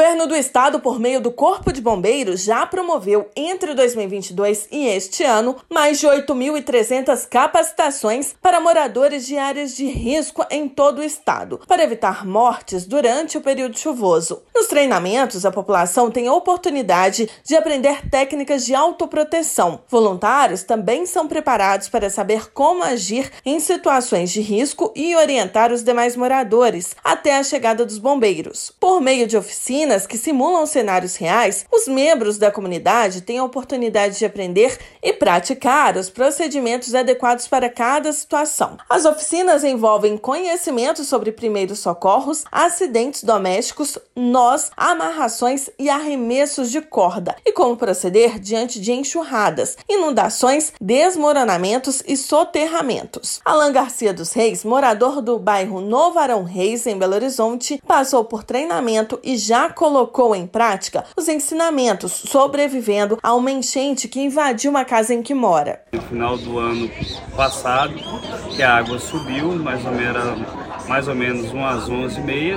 governo do estado, por meio do Corpo de Bombeiros, já promoveu entre 2022 e este ano mais de 8.300 capacitações para moradores de áreas de risco em todo o estado, para evitar mortes durante o período chuvoso. Nos treinamentos, a população tem a oportunidade de aprender técnicas de autoproteção. Voluntários também são preparados para saber como agir em situações de risco e orientar os demais moradores até a chegada dos bombeiros. Por meio de oficinas que simulam cenários reais, os membros da comunidade têm a oportunidade de aprender e praticar os procedimentos adequados para cada situação. As oficinas envolvem conhecimento sobre primeiros socorros, acidentes domésticos, nós, amarrações e arremessos de corda, e como proceder diante de enxurradas, inundações, desmoronamentos e soterramentos. Alan Garcia dos Reis, morador do bairro Novo Arão Reis, em Belo Horizonte, passou por treinamento e já colocou em prática os ensinamentos, sobrevivendo a uma enchente que invadiu uma casa em que mora. No final do ano passado, que a água subiu, mais ou menos umas 11h30,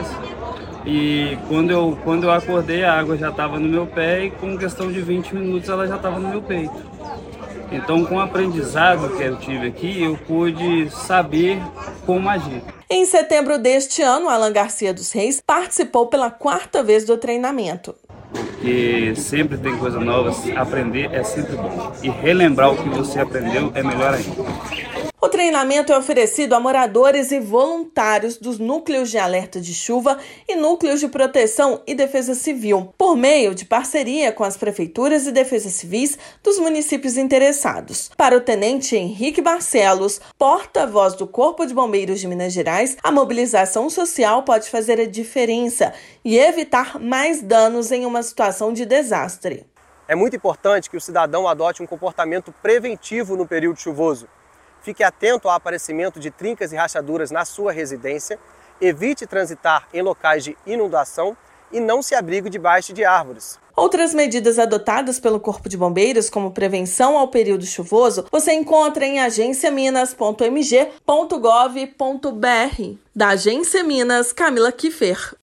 e quando eu acordei, a água já estava no meu pé e com questão de 20 minutos ela já estava no meu peito. Então, com o aprendizado que eu tive aqui, eu pude saber como agir. Em setembro deste ano, Alan Garcia dos Reis participou pela 4ª vez do treinamento. Porque sempre tem coisa nova, aprender é sempre bom. E relembrar o que você aprendeu é melhor ainda. O treinamento é oferecido a moradores e voluntários dos núcleos de alerta de chuva e núcleos de proteção e defesa civil, por meio de parceria com as prefeituras e defesas civis dos municípios interessados. Para o tenente Henrique Barcelos, porta-voz do Corpo de Bombeiros de Minas Gerais, a mobilização social pode fazer a diferença e evitar mais danos em uma situação de desastre. É muito importante que o cidadão adote um comportamento preventivo no período chuvoso. Fique atento ao aparecimento de trincas e rachaduras na sua residência, evite transitar em locais de inundação e não se abrigue debaixo de árvores. Outras medidas adotadas pelo Corpo de Bombeiros, como prevenção ao período chuvoso, você encontra em agenciaminas.mg.gov.br. Da Agência Minas, Camila Kiffer.